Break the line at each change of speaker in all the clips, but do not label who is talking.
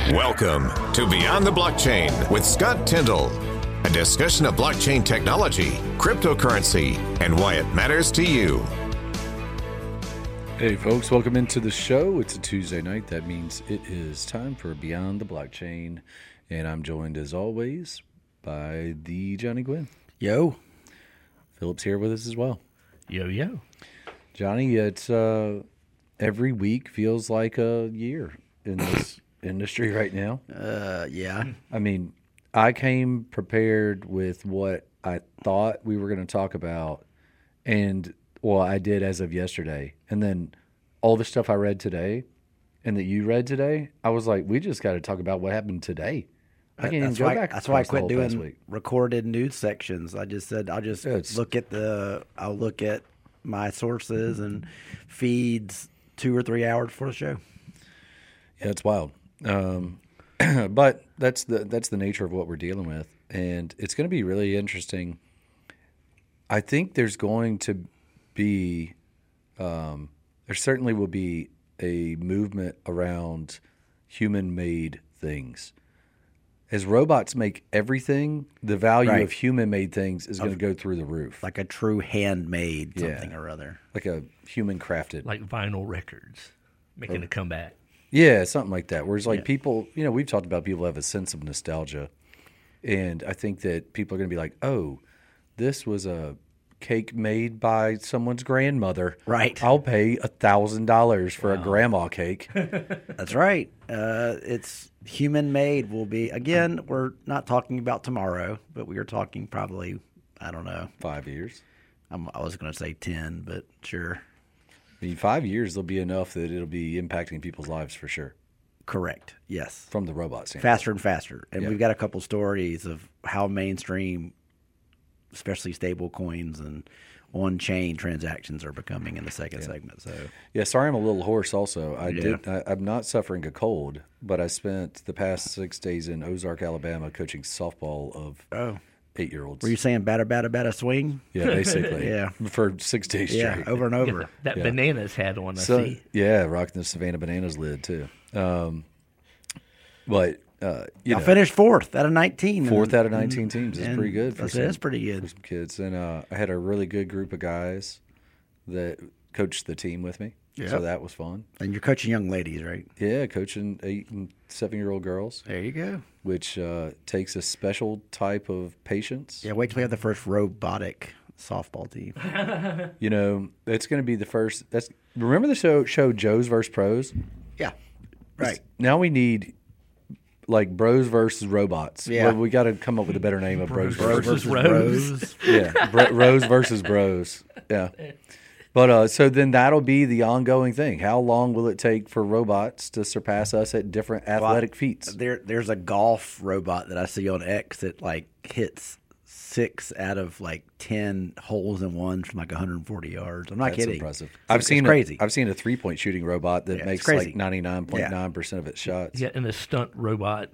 Welcome to Beyond the Blockchain with Scott Tyndall, a discussion of blockchain technology, cryptocurrency, and why it matters to you.
Hey folks, welcome into the show. It's a Tuesday night. That means it is time for Beyond the Blockchain. And I'm joined as always by the Johnny Gwynn.
Yo.
Philip's here with us as well.
Yo, yo.
Johnny, it's every week feels like a year in this industry right now.
Yeah.
I mean, I came prepared with what I thought we were going to talk about, and well, I did as of yesterday. And then all the stuff I read today and that you read today, I was like, we just got to talk about what happened today. I can't even go back.
That's why I
across the
quit
whole past
doing
week.
recorded news sections. I just said I'll just I'll look at my sources and feeds 2 or 3 hours before the show.
Yeah, it's wild. But that's the nature of what we're dealing with, and it's going to be really interesting. I think there's going to be, there certainly will be a movement around human-made things. As robots make everything, the value of human-made things is going to go through the roof.
Like a true handmade something or other.
Like a human-crafted.
Like vinyl records making a comeback.
Yeah, something like that. Whereas like people, we've talked about people have a sense of nostalgia. And I think that people are going to be like, oh, this was a cake made by someone's grandmother.
Right.
I'll pay $1,000 for a grandma cake.
That's right. It's human made will be, again, we're not talking about tomorrow, but we are talking probably, I don't know.
5 years.
I was going to say 10, but sure.
I mean, 5 years, there'll be enough that it'll be impacting people's lives for sure.
Correct. Yes.
From the robot standpoint.
Faster and faster. And we've got a couple stories of how mainstream, especially stable coins and on-chain transactions are becoming in the second segment. So
yeah, sorry I'm a little hoarse also. I'm not suffering a cold, but I spent the past 6 days in Ozark, Alabama coaching softball of 8-year-olds.
Were you saying batter, swing?
Yeah, basically.
Yeah.
For 6 days straight.
Yeah, over and over.
That Bananas had on, I
So,
see.
yeah, rocking the Savannah Bananas lid too. But
I finished 4th out of 19.
4th out of 19 teams is pretty good for
that's pretty good.
some kids. And I had a really good group of guys that coached the team with me.
Yeah.
So that was fun.
And you're coaching young ladies, right?
Yeah, coaching 8 and 7-year-old girls.
There you go.
Which takes a special type of patience.
Yeah, wait till we have the first robotic softball team.
It's going to be the first. Remember the show Joe's vs. Pros?
Yeah, right.
Now we need like Bros versus Robots.
Yeah.
Well, we got to come up with a better name of Bros
versus
Rose.
Yeah, Rose versus Bros. Yeah. But so then that'll be the ongoing thing. How long will it take for robots to surpass us at different athletic feats?
There's a golf robot that I see on X that like hits 6 out of like 10 holes in one from like 140 yards. I'm not
That's
kidding.
impressive.
It's crazy.
I've seen a 3-point shooting robot that makes
crazy.
like 99.9% of its shots.
Yeah, and the stunt robot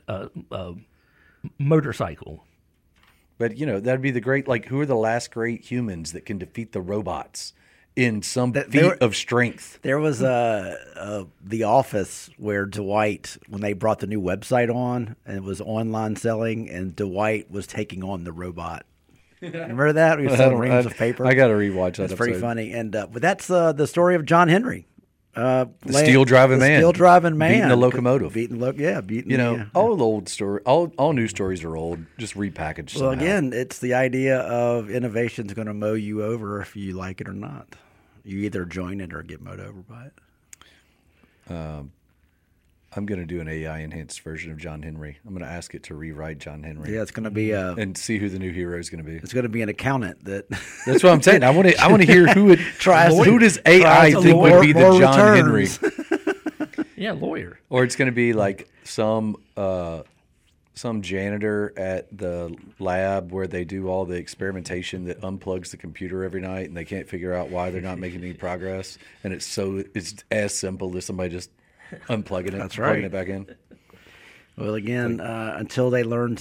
motorcycle.
But that'd be the great. Like, who are the last great humans that can defeat the robots in some feat of strength?
There was The Office where Dwight, when they brought the new website on, and it was online selling, and Dwight was taking on the robot. Remember that? We were selling reams of paper.
I got to rewatch that.
That's pretty funny. And but that's the story of John Henry.
The steel driving man.
Steel driving man.
Beating the locomotive.
All
old story. All news stories are old, just repackaged.
Well,
somehow.
again, it's the idea of innovation's going to mow you over if you like it or not. You either join it or get mowed over by it.
I'm going to do an AI-enhanced version of John Henry. I'm going to ask it to rewrite John Henry.
Yeah, it's going to be
and see who the new hero is going to be.
It's going to be an accountant that.
That's what I'm saying. I want to hear who it
tries.
Who does AI think would be the John Henry?
Yeah, lawyer.
Or it's going to be like some janitor at the lab where they do all the experimentation that unplugs the computer every night and they can't figure out why they're not making any progress. And it's as simple as somebody just unplugging it, plugging it back in.
Well, again, until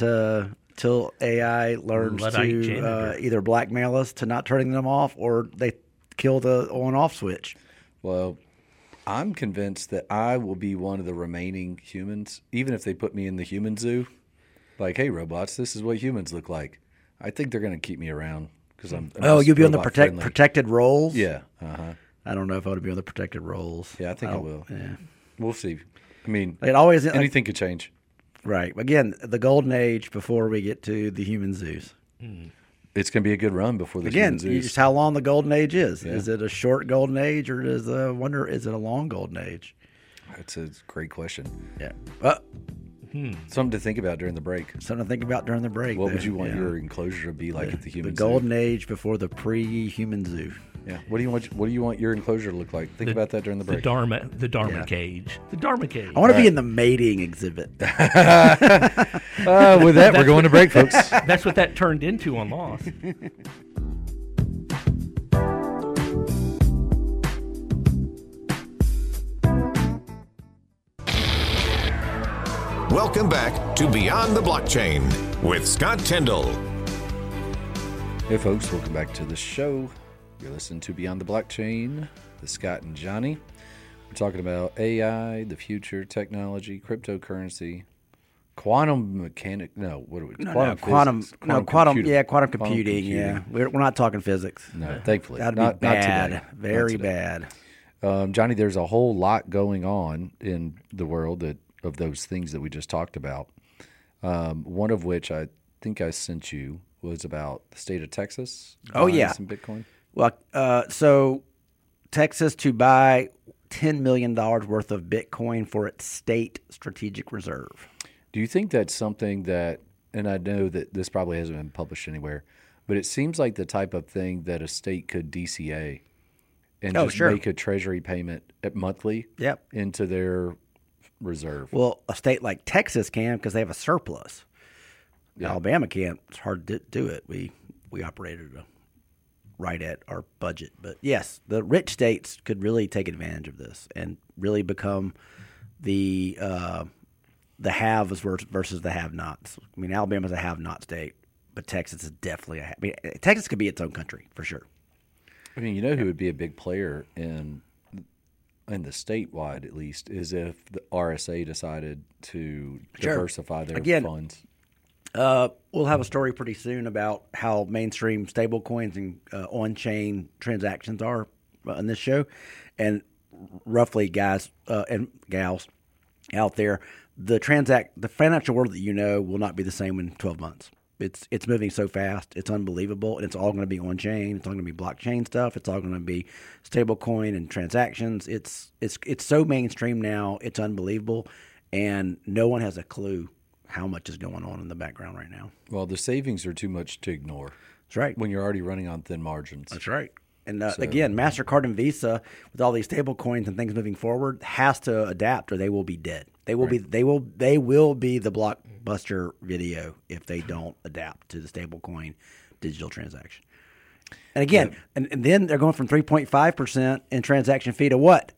AI learns to either blackmail us to not turning them off, or they kill the on-off switch.
Well, I'm convinced that I will be one of the remaining humans, even if they put me in the human zoo. Like, hey, robots, this is what humans look like. I think they're going to keep me around because I'm.
You'll be on the
robot-friendly.
protected roles?
Yeah.
I don't know if I would be on the protected roles.
Yeah, I think I will.
Yeah.
We'll see. I mean,
It always
anything could change.
right. Again, the golden age before we get to the human zoos.
It's going to be a good run before the
Again,
human zoos.
just how long the golden age is.
Yeah.
Is it a short golden age or is it a long golden age?
That's a great question.
Yeah.
Something to think about during the break.
Something to think about during the break.
What
there.
would you want
Yeah.
your enclosure to be like at the human
The
zoo?
golden age before the pre-human zoo.
Yeah. What do you want your enclosure to look like? Think about that during the break.
The Dharma
Yeah.
cage. The Dharma cage.
I want to be in the mating exhibit.
With that, we're going to break, folks.
That's what that turned into on Lost.
Welcome back to Beyond the Blockchain with Scott Tyndall.
Hey, folks, welcome back to the show. You're listening to Beyond the Blockchain with Scott and Johnny. We're talking about AI, the future, technology, cryptocurrency, quantum mechanic. No, what are we?
Quantum
computing.
quantum computing. Yeah, we're not talking physics.
No, thankfully.
That'd
not,
be
not
bad.
today.
Very
Not today.
bad.
Johnny, there's a whole lot going on in the world of those things that we just talked about. One of which I think I sent you was about the state of Texas.
Oh,
buying
yeah.
some Bitcoin.
Well, so Texas to buy $10 million worth of Bitcoin for its state strategic reserve.
Do you think that's something that, and I know that this probably hasn't been published anywhere, but it seems like the type of thing that a state could DCA and just
sure.
make a treasury payment monthly
Yep.
into their reserve.
Well, a state like Texas can because they have a surplus. Alabama can't. It's hard to do it. We operated right at our budget. But yes, the rich states could really take advantage of this and really become the haves versus the have-nots. I mean, Alabama's a have-not state, but Texas is definitely a have. I mean, Texas could be its own country for sure.
I mean, you know who would be a big player in the statewide, at least, is if the RSA decided to
Sure.
diversify their
Again,
funds.
We'll have a story pretty soon about how mainstream stablecoins and on-chain transactions are on this show. And roughly, guys and gals out there, the financial world that you know will not be the same in 12 months. It's moving so fast. It's unbelievable, and it's all going to be on-chain. It's all going to be blockchain stuff. It's all going to be stablecoin and transactions. It's so mainstream now. It's unbelievable, and no one has a clue how much is going on in the background right now.
Well, the savings are too much to ignore
That's right.
when you're already running on thin margins.
That's right. And again, MasterCard and Visa, with all these stable coins and things moving forward, has to adapt or they will be dead. They will be the blockbuster video if they don't adapt to the stable coin digital transaction. And again, and then they're going from 3.5% in transaction fee to what?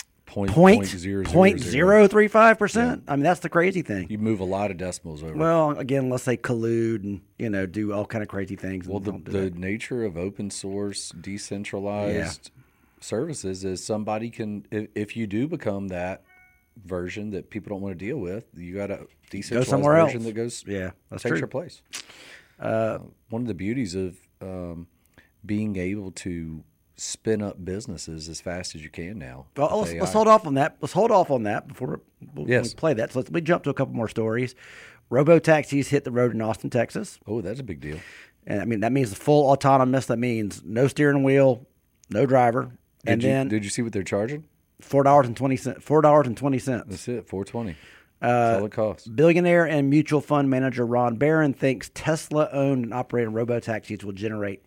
0.035%. I mean, that's the crazy thing.
You move a lot of decimals over.
Well, again, let's say collude and do all kind of crazy things.
Well,
and don't do
the
that.
nature of open source, decentralized services is somebody can, if you do become that version that people don't want to deal with, you got a decentralized
somewhere else.
version that goes,
That's
takes
true.
your place. One of the beauties of being able to spin up businesses as fast as you can now.
Well,
with
let's
AI.
hold off on that. Let's hold off on that before we
Yes.
play that. So we jump to a couple more stories. Robo-taxis hit the road in Austin, Texas.
Oh, that's a big deal.
And I mean, that means full autonomous. That means no steering wheel, no driver.
Did you see what they're charging?
$4.20. $4.20.
That's it, $4.20. That's all it costs.
Billionaire and mutual fund manager Ron Barron thinks Tesla-owned and operated robo-taxis will generate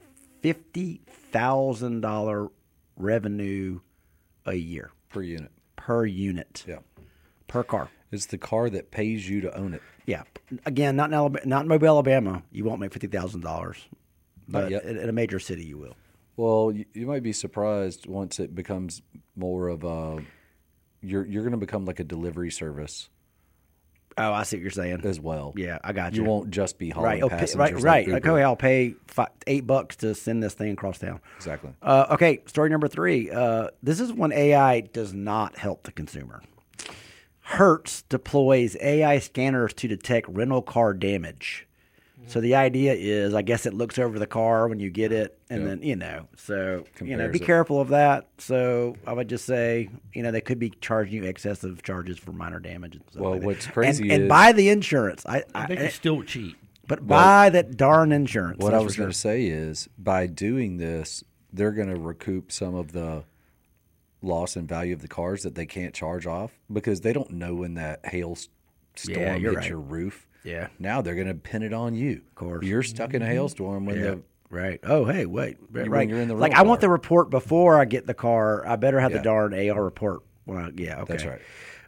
$50,000 revenue a year
Per unit.
per unit,
Yeah.
per car.
It's the car that pays you to own it.
Yeah. Again, not in Alabama, not in Mobile, Alabama. You won't make $50,000, but
yet.
in a major city, you will.
Well, you might be surprised once it becomes more of a. You're going to become like a delivery service.
Oh, I see what you're saying.
as well.
Yeah, I got you.
You won't just be hauling
Right,
passengers.
right.
Uber.
Like, okay, I'll pay $8 to send this thing across town.
Exactly.
Okay, story number 3. This is when AI does not help the consumer. Hertz deploys AI scanners to detect rental car damage. So the idea is, I guess it looks over the car when you get it, and then, so,
Compares
be
it.
careful of that. So I would just say, they could be charging you excessive charges for minor damage. And stuff
Well,
like that.
what's crazy
and
is-
buy the insurance.
They can still cheat.
But buy that darn insurance.
What
that's
I was
for sure.
going to say is, by doing this, they're going to recoup some of the loss in value of the cars that they can't charge off because they don't know when that hail storm
Yeah, you're
hits
right.
your roof.
Yeah.
Now they're going to pin it on you. Of
course.
You're stuck in a hailstorm when the
Right. Oh, hey, wait.
when
Right.
you're in the
Like,
rental
I want
car.
the report before I get the car. I better have the
Yeah.
darn AR report. Well, yeah, okay.
That's right.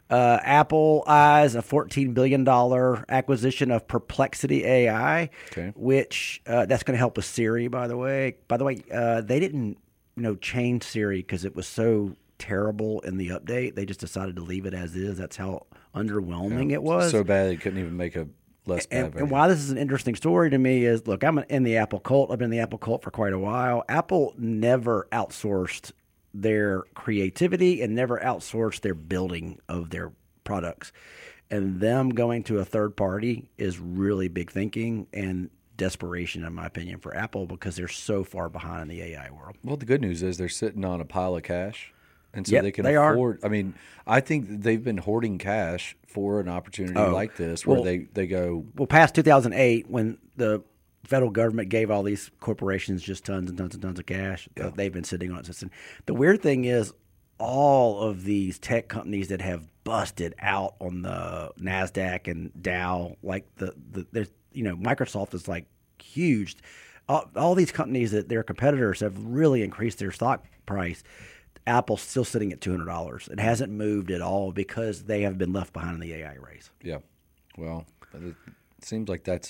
Apple eyes a $14 billion acquisition of Perplexity AI,
Okay.
which that's going to help with Siri, by the way. By the way, they didn't, change Siri because it was so terrible in the update. They just decided to leave it as is. That's how underwhelming it was.
So bad they couldn't even make a less bad
And
version.
why this is an interesting story to me is, look, I'm in the Apple cult. I've been in the Apple cult for quite a while. Apple never outsourced their creativity and never outsourced their building of their products. And them going to a third party is really big thinking and desperation, in my opinion, for Apple because they're so far behind in the AI world.
Well, the good news is they're sitting on a pile of cash, and so
Yep,
they can
they are.
afford. I mean, I think that they've been hoarding cash for an opportunity like this, where
well-
they go,
Well, past 2008, when the federal government gave all these corporations just tons and tons and tons of cash, they've been sitting on it since then. The weird thing is, all of these tech companies that have busted out on the NASDAQ and Dow, like there's, Microsoft is like huge. All these companies that their competitors have really increased their stock price. Apple's still sitting at $200. It hasn't moved at all because they have been left behind in the AI race.
yeah. Well, it seems like that's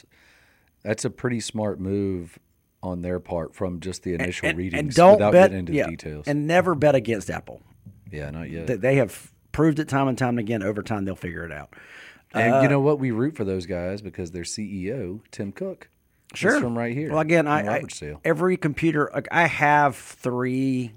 a pretty smart move on their part from just the initial readings,
and don't
without
bet,
getting into the details.
and never bet against Apple.
Yeah, not yet.
They have proved it time and time again. Over time, they'll figure it out.
And you know what? We root for those guys because their CEO, Tim Cook, is from right here.
Well, again,
in Robertsdale.
every computer. Like, I have 3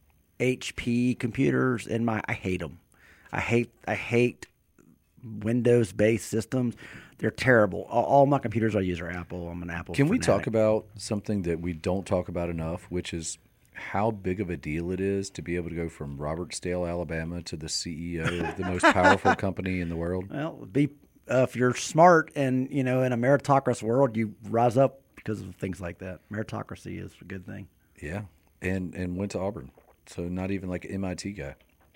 HP computers in my. I hate them. I hate Windows-based systems. They're terrible. All my computers I use are Apple. I'm an Apple.
Can we
fanatic.
talk about something that we don't talk about enough, which is how big of a deal it is to be able to go from Robertsdale, Alabama, to the CEO of the most powerful company in the world?
Well, if you're smart and in a meritocracy world, you rise up because of things like that. Meritocracy is a good thing.
Yeah, and went to Auburn, so not even like an MIT guy.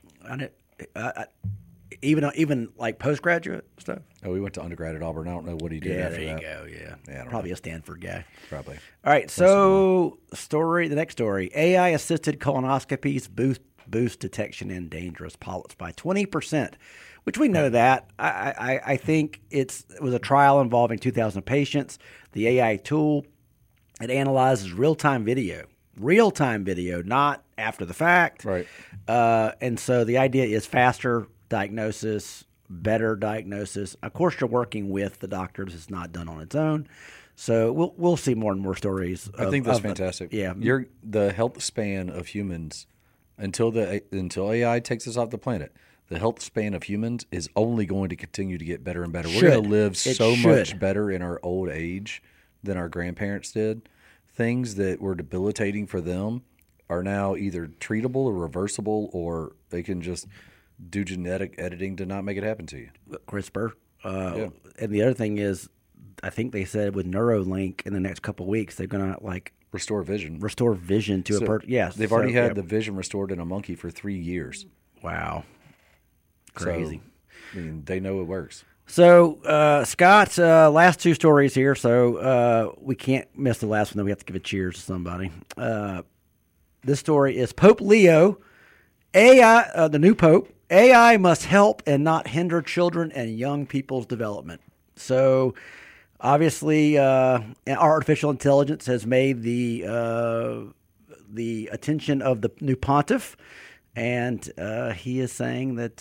Even like postgraduate stuff.
Oh, he went to undergrad at Auburn. I don't know what he did
Yeah,
after
there you
that.
go. Yeah,
Yeah, I don't
probably a Stanford guy.
Probably.
All right, so the next story: AI assisted colonoscopies boost detection in dangerous polyps by 20%, which we know that. I think it was a trial involving 2,000 patients. The AI tool, it analyzes real-time video, not after the fact.
Right.
And so the idea is faster diagnosis, better diagnosis. Of course, you're working with the doctors. It's not done on its own. So we'll see more and more stories.
I think that's fantastic.
Yeah.
The health span of humans until AI takes us off the planet. The health span of humans is only going to continue to get better and better. We're going to live so much better in our old age than our grandparents did. Things that were debilitating for them are now either treatable or reversible, or they can just do genetic editing to not make it happen to you.
CRISPR. And the other thing is, I think they said with Neuralink in the next couple of weeks, they're going to
Restore vision.
restore vision to a person. Yes.
They've already had the vision restored in a monkey for 3 years.
Wow. Crazy.
So, I mean, they know it works.
So, Scott, last 2 stories here. So, we can't miss the last one, though. We have to give a cheers to somebody. This story is Pope Leo, AI, the new Pope. AI must help and not hinder children and young people's development. So, obviously, artificial intelligence has made the attention of the new pontiff, And he is saying that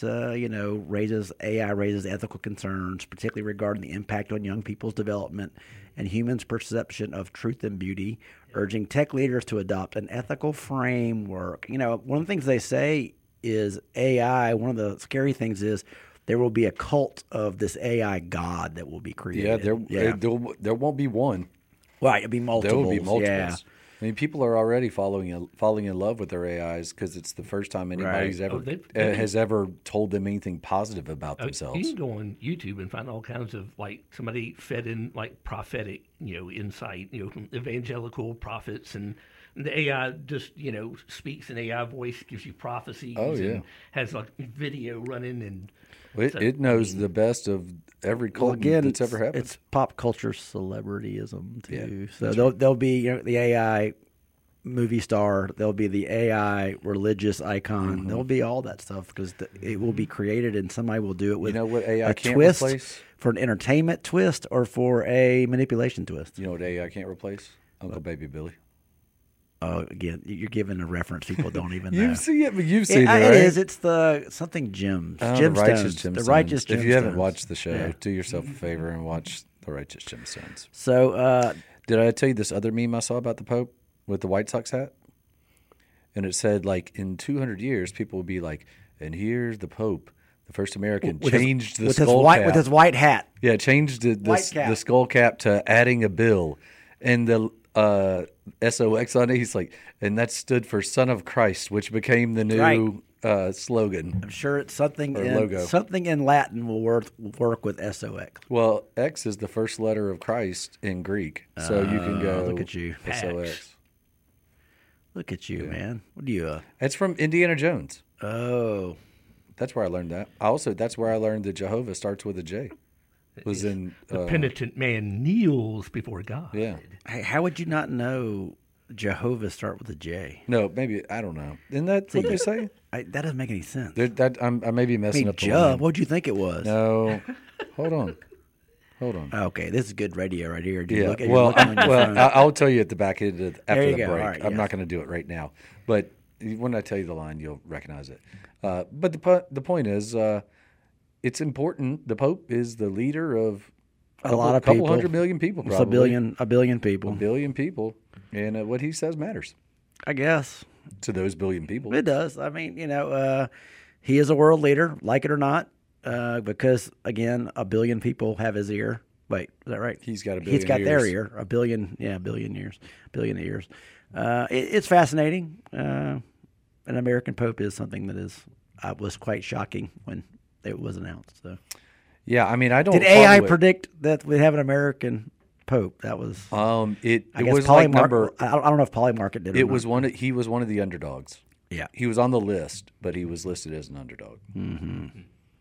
AI raises ethical concerns, particularly regarding the impact on young people's development and humans' perception of truth and beauty, urging tech leaders to adopt an ethical framework. One of the things they say is AI. One of the scary things is there will be a cult of this AI god that will be created.
There won't be one.
Right, it'll be multiple.
There will be multiples.
Yeah.
I mean, people are already falling in love with their AIs because it's the first time anybody's has ever told them anything positive about themselves.
You can go on YouTube and find all kinds of somebody fed in prophetic, insight, from evangelical prophets, and the AI just speaks in AI voice, gives you prophecies, and has video running and.
It knows the best of every cult that's ever happened.
It's pop culture celebrityism too. Yeah, so there'll be the AI movie star. There'll be the AI religious icon. Mm-hmm. There'll be all that stuff because it will be created, and somebody will do it with
what AI
a
can't
twist
replace?
For an entertainment twist or for a manipulation twist.
You know what AI can't replace? Uncle Baby Billy.
Oh, again, you're giving a reference people don't even know.
You've seen it, right?
It is. It's the something gems.
The Righteous Gemstones.
The Righteous Gemstones.
If you haven't watched the show, do yourself a favor and watch The Righteous Gemstones.
So,
did I tell you this other meme I saw about the Pope with the White Sox hat? And it said, in 200 years, people will be like, and here's the Pope, the first American, changed the skull cap.
With his white hat.
Yeah, changed the skull cap to adding a bill. And the SOX on it, he's like, and that stood for Son of Christ, which became the new slogan.
I'm sure it's something
logo.
Something in Latin will work with SOX.
Well, X is the first letter of Christ in Greek, so you can go.
Look at you,
SOX.
Look at you, man. What do you?
It's from Indiana Jones.
Oh,
that's where I learned that. That's where I learned that Jehovah starts with a J. Was in
the penitent man kneels before God.
Yeah.
Hey, how would you not know Jehovah start with a J?
No, maybe I don't know. Isn't that what they say?
That doesn't make any sense.
I may be messing up the line.
What'd you think it was?
No, hold on.
Okay, this is good radio right here.
I'll tell you at the back end after the break.
Right,
I'm not going to do it right now, but when I tell you the line, you'll recognize it. But the point is. It's important. The Pope is the leader of a couple 100 million people, probably.
It's a billion people.
A billion people. And what he says matters.
I guess.
To those billion people.
It does. I mean, he is a world leader, like it or not, because, again, a billion people have his ear. Wait, is that right?
He's got a billion
He's got
ears.
Their ear. A billion ears. It's fascinating. An American Pope is something that was quite shocking when it was announced. So,
yeah, I mean, I don't.
Did AI predict that we'd have an American Pope? That was.
It was like number.
I don't know if Polymarket did.
It was one. He was one of the underdogs.
Yeah,
he was on the list, but he was listed as an underdog.
Mm-hmm.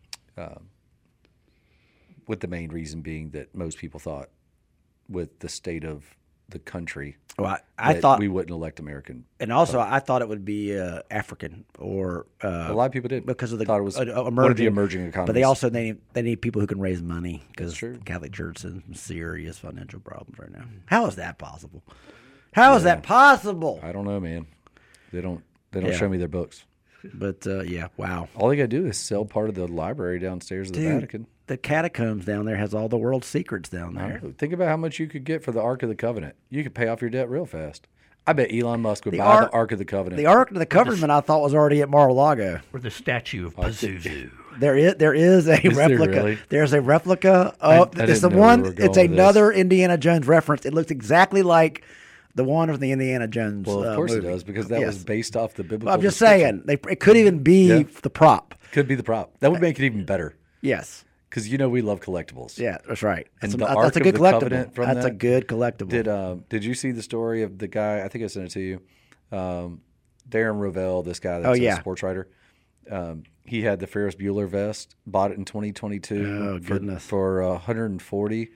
With the main reason being that most people thought, with the state of the country,
I thought
we wouldn't elect American.
And also, I thought it would be African or
a lot of people did
because of the
thought it was one of the emerging economies.
But they also they need people who can raise money because
the
Catholic Church has some serious financial problems right now. How is that possible? How is that possible?
I don't know, man. They don't show me their books.
But wow.
All they got to do is sell part of the library downstairs of the Vatican.
The catacombs down there has all the world's secrets down there.
Think about how much you could get for the Ark of the Covenant. You could pay off your debt real fast. I bet Elon Musk would buy the Ark of the Covenant.
The Ark of the Covenant, I thought, was already at Mar-a-Lago.
Or the statue of Pazuzu.
There is a replica.
Really?
There's a replica of it's the one. It's another Indiana Jones reference. It looks exactly like the one from the Indiana Jones.
Well, of course
movie.
it does because that was based off the biblical.
Well, I'm just saying it could even be the prop.
Could be the prop. That would make it even better.
Yes.
Because we love collectibles.
Yeah, that's right.
That's
a good collectible. That's a good collectible.
Did you see the story of the guy? I think I sent it to you. Darren Rovell, this guy that's a sports writer. He had the Ferris Bueller vest. Bought it in 2022.
Oh goodness!
For $140,000.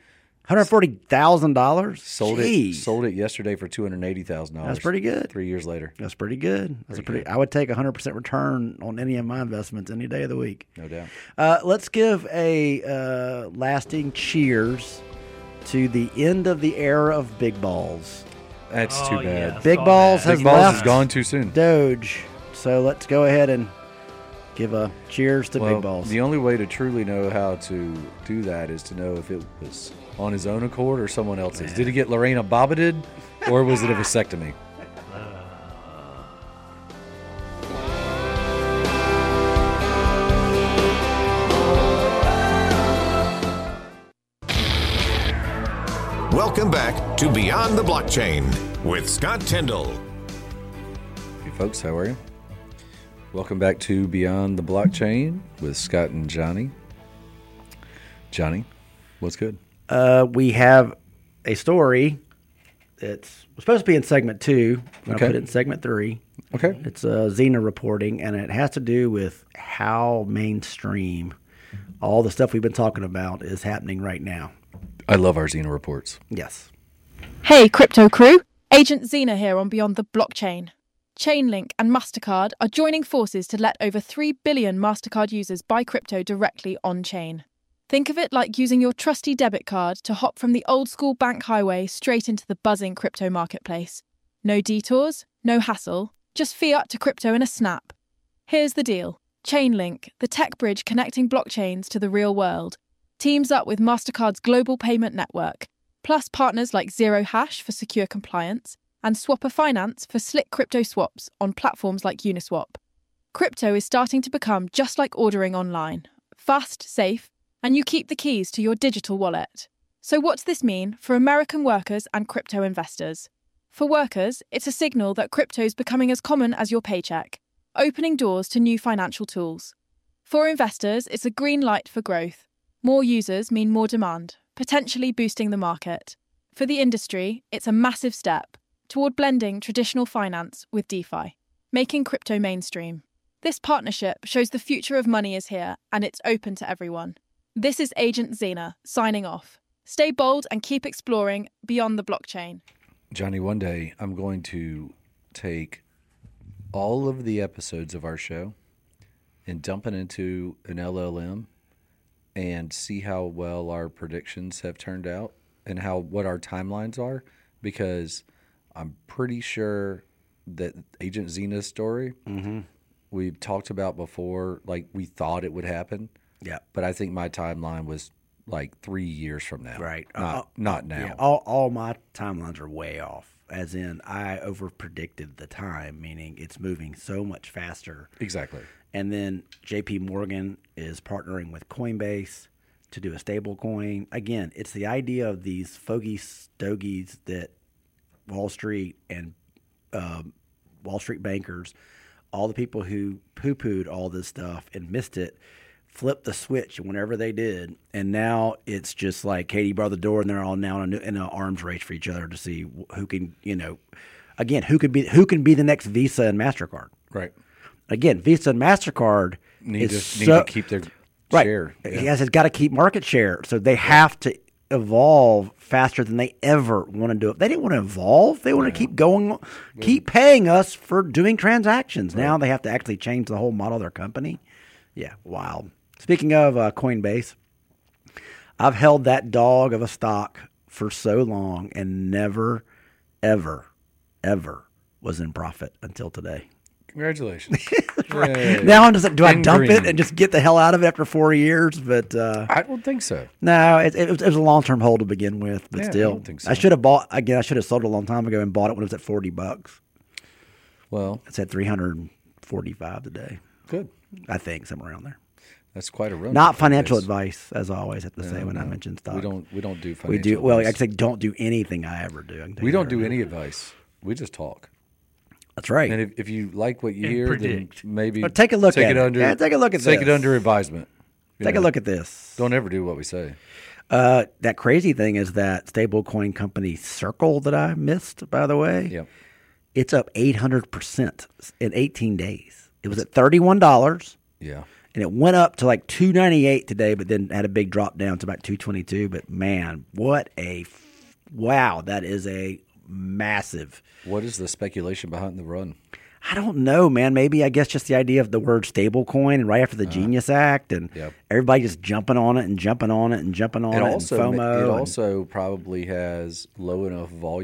Sold
it yesterday for $280,000.
That's pretty good.
3 years later.
That's pretty good. I would take 100% return on any of my investments any day of the week.
No doubt.
Let's give a lasting cheers to the end of the era of big balls.
That's too bad.
Big balls has
gone too soon.
Doge So let's go ahead and give a cheers to
Well,
Big Balls.
the only way to truly know how to do that is to know if it was on his own accord or someone else's. Did he get Lorena Bobbited, or was it a vasectomy?
Welcome back to Beyond the Blockchain with Scott Tyndall.
Hey folks, how are you? Welcome back to Beyond the Blockchain with Scott and Johnny. Johnny, what's good?
We have a story that's supposed to be in segment 2. I
Okay.
put it in segment 3.
Okay.
It's Xena reporting, and it has to do with how mainstream all the stuff we've been talking about is happening right now.
I love our Xena reports.
Yes.
Hey, crypto crew! Agent Xena here on Beyond the Blockchain. Chainlink and MasterCard are joining forces to let over 3 billion MasterCard users buy crypto directly on-chain. Think of it like using your trusty debit card to hop from the old-school bank highway straight into the buzzing crypto marketplace. No detours, no hassle, just fiat to crypto in a snap. Here's the deal. Chainlink, the tech bridge connecting blockchains to the real world, teams up with MasterCard's global payment network, plus partners like Zero Hash for secure compliance and Swapper Finance for slick crypto swaps on platforms like Uniswap. Crypto is starting to become just like ordering online. Fast, safe, and you keep the keys to your digital wallet. So what's this mean for American workers and crypto investors? For workers, it's a signal that crypto is becoming as common as your paycheck, opening doors to new financial tools. For investors, it's a green light for growth. More users mean more demand, potentially boosting the market. For the industry, it's a massive step toward blending traditional finance with DeFi, making crypto mainstream. This partnership shows the future of money is here, and it's open to everyone. This is Agent Xena, signing off. Stay bold and keep exploring beyond the blockchain.
Johnny, one day I'm going to take all of the episodes of our show and dump it into an LLM and see how well our predictions have turned out and what our timelines are, because I'm pretty sure that Agent Xena's story we've talked about before, like we thought it would happen.
Yeah.
But I think my timeline was like 3 years from now.
Right.
Not now.
Yeah, all my timelines are way off, as in I over-predicted the time, meaning it's moving so much faster.
Exactly.
And then JP Morgan is partnering with Coinbase to do a stable coin. Again, it's the idea of these fogey stogies that Wall Street and Wall Street bankers, all the people who poo-pooed all this stuff and missed it, flipped the switch whenever they did, and now it's just like Katie brought the door, and they're all now in an arms race for each other to see who can, again, who can be the next Visa and MasterCard.
Right.
Again, Visa and MasterCard
Need to keep their share.
Yeah. Yes, it's got to keep market share, so they have to evolve faster than they ever want to do it. They didn't want to evolve; they want to keep going, keep paying us for doing transactions. Right. Now they have to actually change the whole model of their company. Yeah, wild. Speaking of Coinbase, I've held that dog of a stock for so long and never, ever, ever was in profit until today.
Congratulations.
Right. Now I'm just, do I dump it and just get the hell out of it after 4 years? But
I don't think so.
No, it was a long-term hold to begin with, but still.
I don't think so.
I should have sold it a long time ago and bought it when it was at $40.
Well,
it's at $345 today.
Good.
I think somewhere around there.
That's quite a run.
Not financial advice, as I always have to say when I mention stock.
We don't do financial
We do. Well,
advice.
I say don't do anything I ever do.
We don't do any advice. We just talk.
That's right.
And if you like what you hear,
predict.
then maybe
take a look at it.
Under,
take a look at
take
this.
it under advisement.
Take a look at this.
Don't ever do what we say.
That crazy thing is that stablecoin company Circle that I missed, by the way.
Yeah.
It's up 800% in 18 days. It was at $31.
Yeah.
And it went up to like $298 today, but then had a big drop down to about $222. But man, wow, that is a massive.
What is the speculation behind the run?
I don't know, man. Maybe I guess just the idea of the word stable coin and right after the Genius Act and everybody just jumping on it and jumping on it and jumping on it.
Also,
and FOMO.
it also probably has low enough volume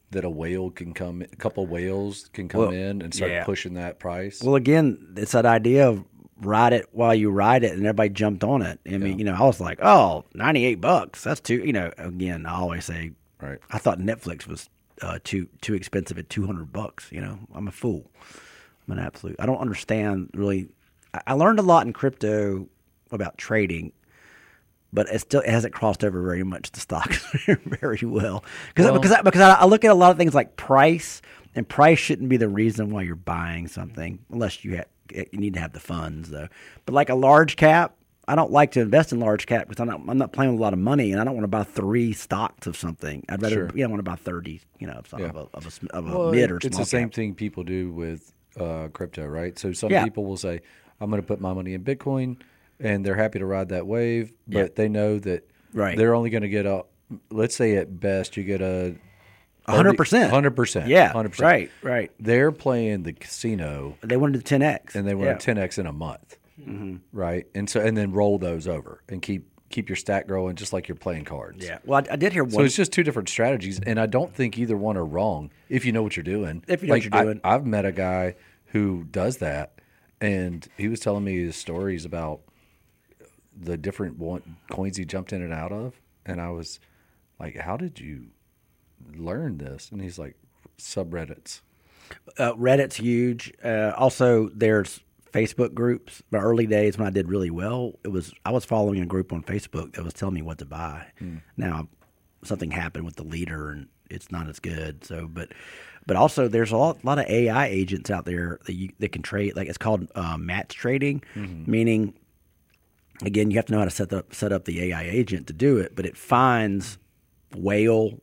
that a couple whales can come in and start pushing that price.
Well, again, it's that idea of ride it while you ride it, and everybody jumped on it. I mean, I was like, oh, $98. That's too, again, I always say,
right.
I thought Netflix was too expensive at $200. I'm a fool. I'm an absolute. I don't understand really. I learned a lot in crypto about trading, but it hasn't crossed over very much the stocks very well. Because I look at a lot of things like price, and price shouldn't be the reason why you're buying something unless you need to have the funds though. But like a large cap, I don't like to invest in large cap because I'm not playing with a lot of money, and I don't want to buy 3 stocks of something. I'd rather want to buy 30, of a mid or small.
It's the same thing people do with crypto, right? So some people will say, I'm going to put my money in Bitcoin, and they're happy to ride that wave, but they know that they're only going to get let's say at best you get a
100%.
100%.
Yeah,
100%.
Right.
They're playing the casino.
They wanted 10x.
And they want 10x in a month, right? And then roll those over and keep your stack growing just like you're playing cards.
Yeah. Well, I did hear one.
So it's just 2 different strategies, and I don't think either one are wrong if you know what you're doing.
If you know what you're doing.
I've met a guy who does that, and he was telling me his stories about the different coins he jumped in and out of, and I was like, how did you learn this? And he's like, subreddits.
Reddit's huge. Also, there's Facebook groups. The early days when I did really well, I was following a group on Facebook that was telling me what to buy. Now, something happened with the leader, and it's not as good. So, but also there's a lot of AI agents out there that can trade. Like it's called match trading, meaning again you have to know how to set up the AI agent to do it. But it finds whale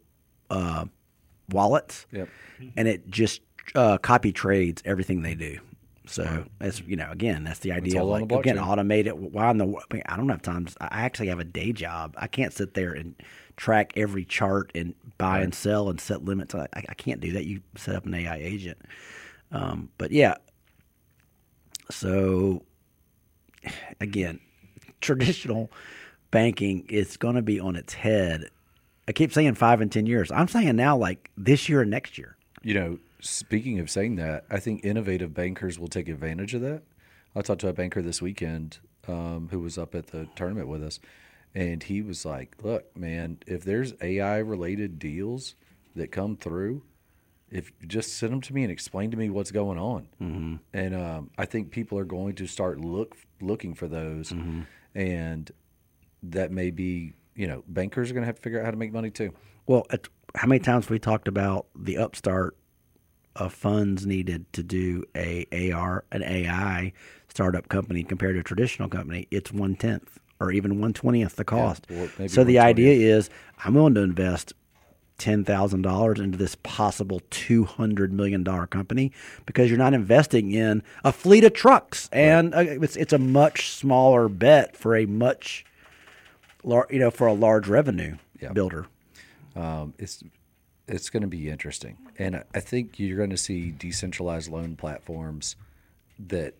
wallets, and it just copy trades everything they do. So that's again that's the idea of like again automate it. Why in the I don't have time. I actually have a day job. I can't sit there and track every chart and buy and sell and set limits. I can't do that. You set up an AI agent. But yeah. So again, traditional banking is going to be on its head. I keep saying 5 and 10 years. I'm saying now like this year and next year.
Speaking of saying that, I think innovative bankers will take advantage of that. I talked to a banker this weekend who was up at the tournament with us, and he was like, look, man, if there's AI-related deals that come through, if just send them to me and explain to me what's going on. And I think people are going to start looking for those, and that may be, bankers are going to have to figure out how to make money too.
Well, how many times have we talked about the upstart of funds needed to do an AI startup company compared to a traditional company? It's 1/10 or even 1/20th the cost. So the idea is I'm willing to invest $10,000 into this possible $200 million company because you're not investing in a fleet of trucks, and it's a much smaller bet for a much, for a large revenue builder.
It's going to be interesting. And I think you're going to see decentralized loan platforms if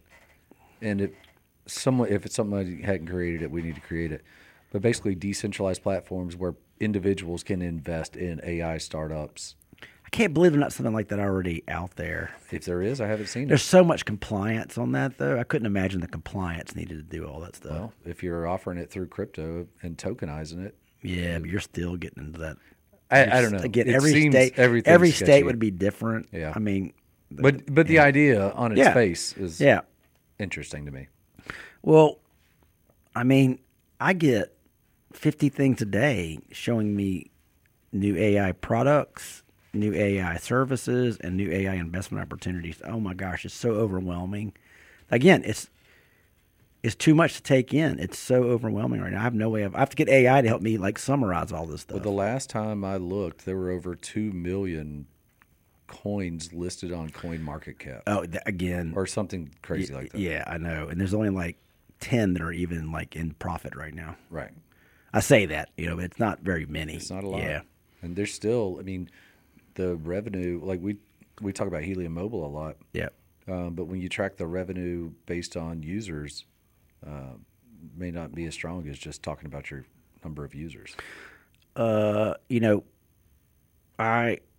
somebody hadn't created it, we need to create it. But basically decentralized platforms where individuals can invest in AI startups.
I can't believe there's not something like that already out there.
If there is, I haven't seen
There's
it.
so much compliance on that, though. I couldn't imagine the compliance needed to do all that stuff.
Well, if you're offering it through crypto and tokenizing it.
Yeah, but you're still getting into that.
I don't know.
Again, every state would be different.
Yeah.
I mean,
but the idea on its face is interesting to me.
Well, I mean, I get 50 things a day showing me new AI products, new AI services, and new AI investment opportunities. Oh my gosh, it's so overwhelming. Again, it's too much to take in. It's so overwhelming right now. I have no way I have to get AI to help me like summarize all this stuff.
Well, the last time I looked, there were over 2 million coins listed on CoinMarketCap.
Oh, again.
Or something crazy like that.
Yeah, I know. And there's only like 10 that are even like in profit right now.
Right.
I say that, but it's not very many.
It's not a lot.
Yeah.
And there's still, the revenue, like we talk about Helium Mobile a lot.
Yeah.
But when you track the revenue based on users, may not be as strong as just talking about your number of users.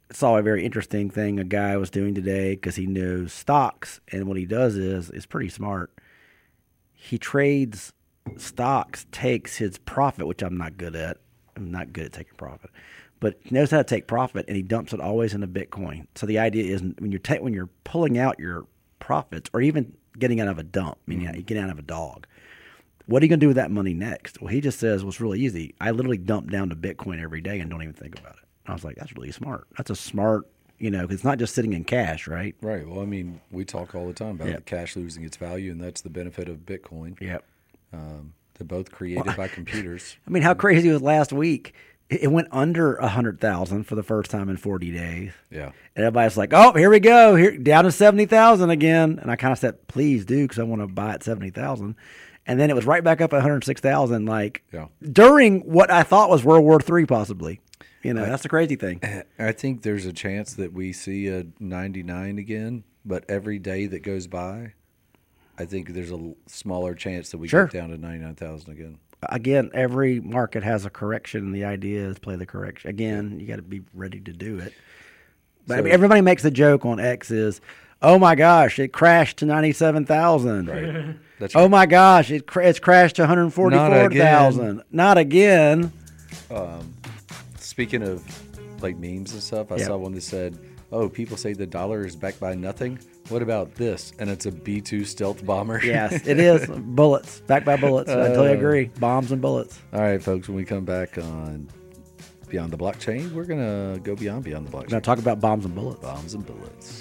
saw a very interesting thing a guy was doing today because he knows stocks, and what he does is pretty smart. He trades stocks, takes his profit, which I'm not good at. I'm not good at taking profit, but he knows how to take profit, and he dumps it always into Bitcoin. So the idea is when you're pulling out your profits, or even getting out of a dump, meaning you get out of a dog, what are you going to do with that money next? Well, he just says, well, it's really easy. I literally dump down to Bitcoin every day and don't even think about it. I was like, that's really smart. That's a smart, because it's not just sitting in cash, right?
Right. Well, I mean, we talk all the time about the cash losing its value, and that's the benefit of Bitcoin.
Yep.
They're both created by computers.
I mean, how crazy was last week? It went under 100,000 for the first time in 40 days.
Yeah.
And everybody's like, oh, here we go. Here down to 70,000 again. And I kind of said, please do, because I want to buy at 70,000. And then it was right back up at 106,000, during what I thought was World War III, possibly. That's the crazy thing.
I think there's a chance that we see a 99 again, but every day that goes by, I think there's a smaller chance that we get down to 99,000 again.
Again, every market has a correction, and the idea is play the correction. Again, you got to be ready to do it. But so, everybody makes the joke on X is, oh my gosh, it crashed to 97,000.
Right. That's
right.
Oh
my gosh, it's crashed to 144,000. Not again.
Speaking of like memes and stuff, I saw one that said, oh, people say the dollar is backed by nothing. What about this? And it's a B-2 stealth bomber.
Yes, it is. Bullets. Backed by bullets. I totally agree. Bombs and bullets.
All right, folks, when we come back on Beyond the Blockchain, we're going to go beyond the Blockchain.
We're going to talk about bombs and bullets.
Bombs and bullets.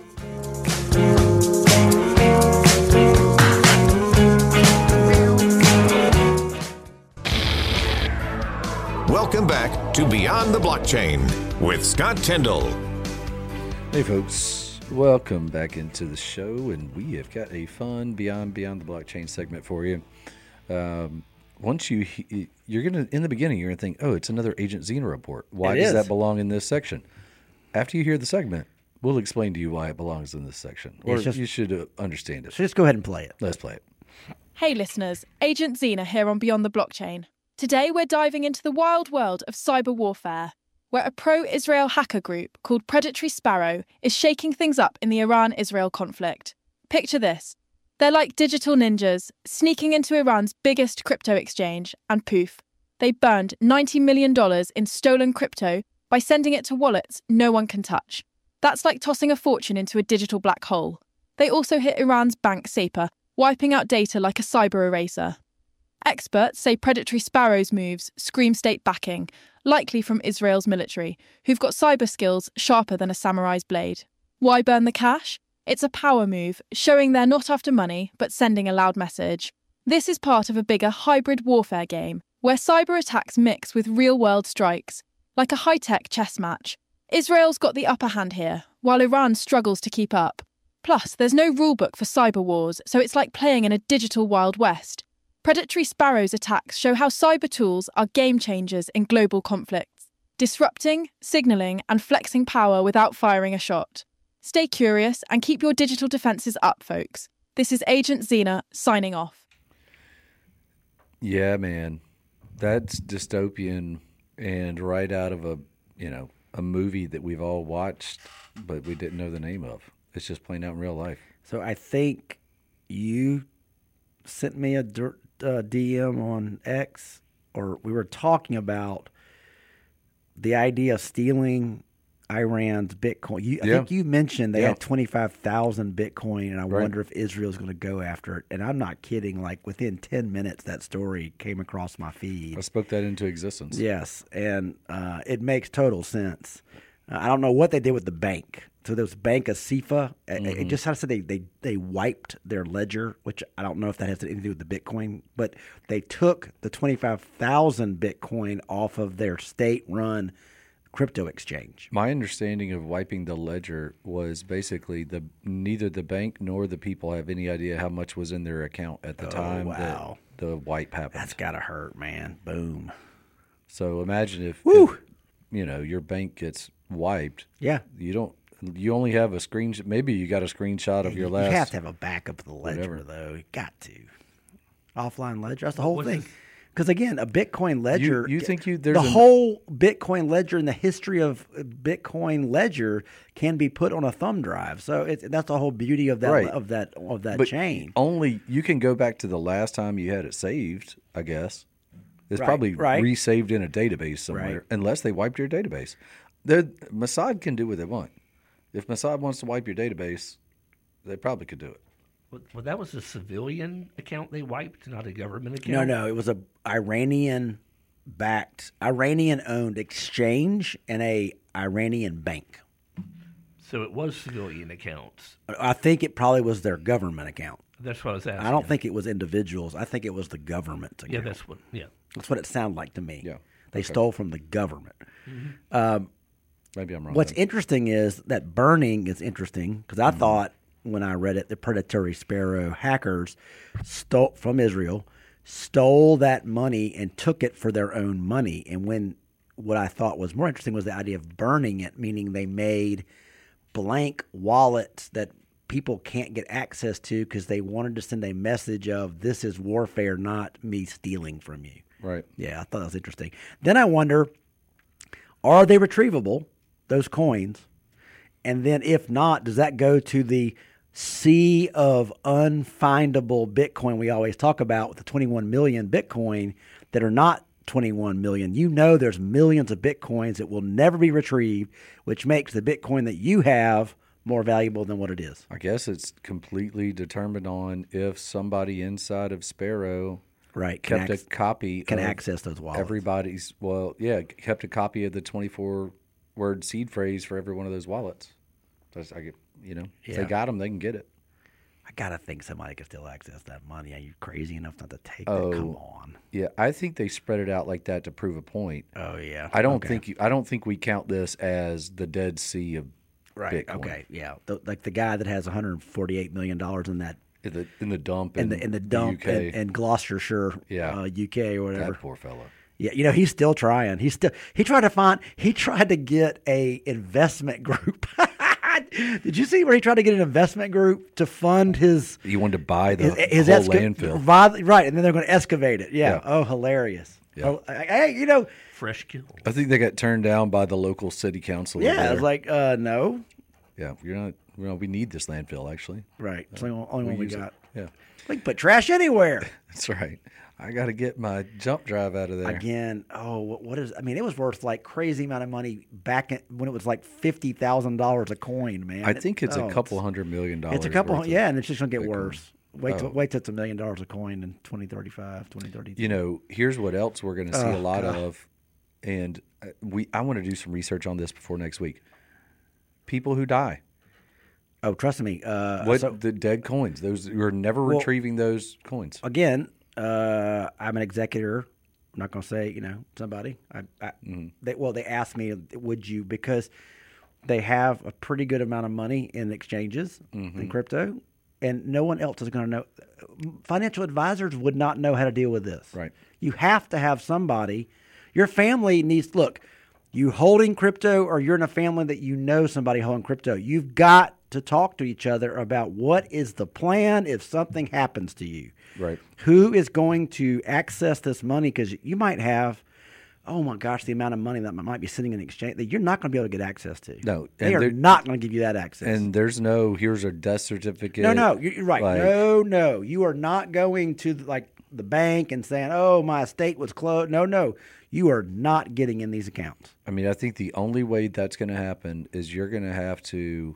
Welcome back to Beyond the Blockchain with Scott Tyndall.
Hey, folks. Welcome back into the show, and we have got a fun Beyond the Blockchain segment for you. Once you're going to, in the beginning, you're going to think, oh, it's another Agent Zena report. Why does that belong in this section? After you hear the segment, we'll explain to you why it belongs in this section. Or you should understand it.
So just go ahead and play it.
Let's play it.
Hey, listeners. Agent Zena here on Beyond the Blockchain. Today, we're diving into the wild world of cyber warfare, where a pro-Israel hacker group called Predatory Sparrow is shaking things up in the Iran-Israel conflict. Picture this. They're like digital ninjas, sneaking into Iran's biggest crypto exchange, and poof, they burned $90 million in stolen crypto by sending it to wallets no one can touch. That's like tossing a fortune into a digital black hole. They also hit Iran's bank SEPA, wiping out data like a cyber eraser. Experts say Predatory Sparrow's moves scream state backing, likely from Israel's military, who've got cyber skills sharper than a samurai's blade. Why burn the cash? It's a power move, showing they're not after money, but sending a loud message. This is part of a bigger hybrid warfare game, where cyber attacks mix with real-world strikes, like a high-tech chess match. Israel's got the upper hand here, while Iran struggles to keep up. Plus, there's no rulebook for cyber wars, so it's like playing in a digital Wild West. Predatory Sparrow's attacks show how cyber tools are game changers in global conflicts, disrupting, signalling, and flexing power without firing a shot. Stay curious and keep your digital defenses up, folks. This is Agent Zena signing off.
Yeah, man. That's dystopian and right out of a movie that we've all watched, but we didn't know the name of. It's just playing out in real life.
So I think you sent me a DM on X, or we were talking about the idea of stealing Iran's Bitcoin. I think you mentioned they had 25,000 Bitcoin, and I wonder if Israel's going to go after it. And I'm not kidding. Like within 10 minutes, that story came across my feed.
I spoke that into existence.
Yes, and it makes total sense. I don't know what they did with the bank. So there was Bank of SEPA. It just had to say they wiped their ledger, which I don't know if that has anything to do with the Bitcoin, but they took the 25,000 Bitcoin off of their state-run crypto exchange.
My understanding of wiping the ledger was basically neither the bank nor the people have any idea how much was in their account at the time that the wipe happened.
That's gotta hurt, man. Boom.
So imagine if your bank gets wiped.
Yeah.
You only have a screenshot. Maybe you got a screenshot of your last.
You have to have a backup of the ledger, though. You got to. Offline ledger. That's the whole thing. Because again, a Bitcoin ledger.
You think
whole Bitcoin ledger and the history of Bitcoin ledger can be put on a thumb drive. So that's the whole beauty of that
Right.
of that
but
chain.
Only you can go back to the last time you had it saved. I guess it's
Right,
probably
right.
resaved in a database somewhere,
Right.
unless they wiped your database. Mossad can do what they want. If Mossad wants to wipe your database, they probably could do it.
Well, that was a civilian account they wiped, not a government account.
No, it was a Iranian-owned exchange and a Iranian bank.
So it was civilian accounts.
I think it probably was their government account.
That's what I was asking.
I don't think it was individuals. I think it was the government account.
Yeah, that's what. Yeah.
That's what it sounded like to me.
Yeah.
They stole from the government.
Maybe I'm wrong.
What's
though.
interesting is that burning is interesting because I thought when I read it, the predatory sparrow hackers stole from Israel, stole that money and took it for their own money. And what I thought was more interesting was the idea of burning it, meaning they made blank wallets that people can't get access to because they wanted to send a message of this is warfare, not me stealing from you.
Right.
Yeah, I thought that was interesting. Then I wonder, are they retrievable, those coins? And then if not, does that go to the sea of unfindable Bitcoin we always talk about with the 21 million Bitcoin that are not 21 million? You know there's millions of Bitcoins that will never be retrieved, which makes the Bitcoin that you have more valuable than what it is.
I guess it's completely determined on if somebody inside of Sparrow
Right.
kept a copy
can
of
access those wallets.
everybody's. Well, yeah, kept a copy of the 24-word seed phrase for every one of those wallets. If they
Yeah.
got them, they can get it.
I got to think somebody can still access that money. Are you crazy enough not to take that? Come on.
Yeah, I think they spread it out like that to prove a point.
Oh, yeah.
I don't
Okay.
think we count this as the Dead Sea of
Right.
Bitcoin.
Okay. Yeah. Like the guy that has $148 million in that
in the dump
in the dump
UK.
in Gloucestershire,
Yeah.
UK or whatever.
That poor fellow.
Yeah, he's still trying. He tried to get a investment group. Did you see where he tried to get an investment group to fund his
He wanted to buy the
his
whole landfill.
Right, and then they're going to excavate it. Yeah.
Yeah.
Oh, hilarious.
Yeah.
Oh, hey,
Fresh kill.
I think they got turned down by the local city council. over
yeah, I
there.
was like, no.
Yeah, you're not. We need this landfill actually.
Right. It's the only one we
use it.
got.
Yeah,
We can put trash anywhere.
that's right. I got to get my jump drive out of there.
Again, what is? I mean, it was worth like crazy amount of money back when it was like $50,000 a coin, man.
I think it's a couple
it's-
$100 million.
It's a couple,
worth of
yeah, and it's just gonna get
Bitcoin.
worse. Wait till it's $1 million a coin in 2035, 2032.
Here's what else we're going to see
Oh,
a lot
God.
of, and I want to do some research on this before next week. People who die.
Oh, trust me.
The dead coins? Those you're never retrieving those coins.
Again, I'm an executor. I'm not going to say, somebody. They asked me, would you? Because they have a pretty good amount of money in exchanges in crypto, and no one else is going to know. Financial advisors would not know how to deal with this.
Right.
You have to have somebody. Your family needs, look, you holding crypto or you're in a family that you know somebody holding crypto, you've got to talk to each other about what is the plan if something happens to you.
Right.
Who is going to access this money? Because you might have, oh my gosh, the amount of money that might be sitting in exchange that you're not going to be able to get access to.
No,
they are not going to give you that access.
And there's no here's a death certificate.
No, you're right.
Like,
No, you are not going to the bank and saying, "Oh, my estate was closed." No, you are not getting in these accounts.
I mean, I think the only way that's going to happen is you're going to have to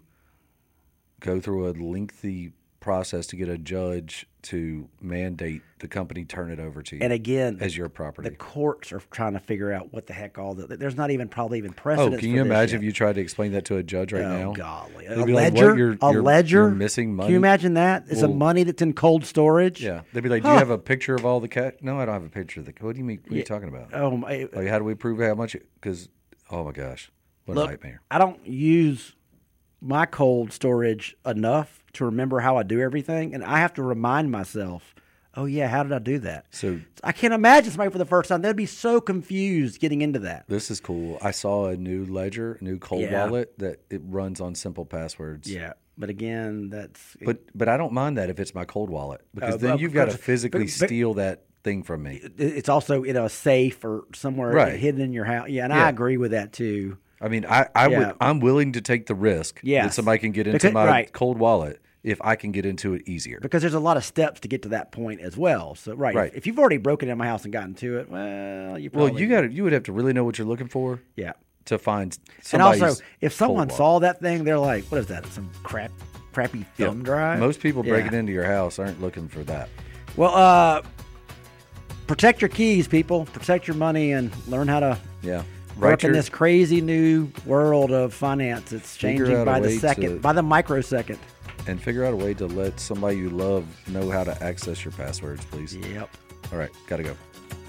go through a lengthy process to get a judge to mandate the company turn it over to you.
And again,
as your property.
The courts are trying to figure out what the heck there's not even probably even precedent.
Can you imagine if you tried to explain that to a judge right now?
Oh, golly.
They'd be like, what? You're
ledger?
You're missing money?
Can you imagine that? It's a money that's in cold storage?
Yeah. They'd be like, do you have a picture of all the cash? No, I don't have a picture of the What do you mean? What are you talking about?
Oh, my.
Like, how do we prove how much? Because, oh my gosh, what a nightmare.
I don't use my cold storage enough to remember how I do everything, and I have to remind myself, oh yeah, how did I do that?
So
I can't imagine somebody for the first time. They'd be so confused getting into that.
This is cool. I saw a new ledger, a new cold wallet that it runs on simple passwords.
Yeah. But again, that's
But I don't mind that if it's my cold wallet because then you've got to physically steal that thing from me.
It's also in a safe or somewhere
Right.
hidden in your house. Yeah, and
Yeah.
I agree with that too.
I mean,
Yeah.
I'm willing to take the risk that
Yes.
somebody can get into
Because-
my
right.
cold wallet if I can get into it easier.
Because there's a lot of steps to get to that point as well. So
Right.
if you've already broken into my house and gotten to it, well, you probably
you would have to really know what you're looking for
yeah.
to find
And
somebody's
also, if someone
cold
saw that thing, they're like, "What is that? Some crappy thumb
wallet.
drive?"
Most people
Yeah.
breaking into your house aren't looking for that.
Well, protect your keys, people. Protect your money and learn how to
Yeah.
work in this crazy new world of finance. It's
Figure
changing
out a
by the
way
second,
to-
by the microsecond.
and figure out a way to let somebody you love know how to access your passwords, please.
Yep.
All right, gotta go.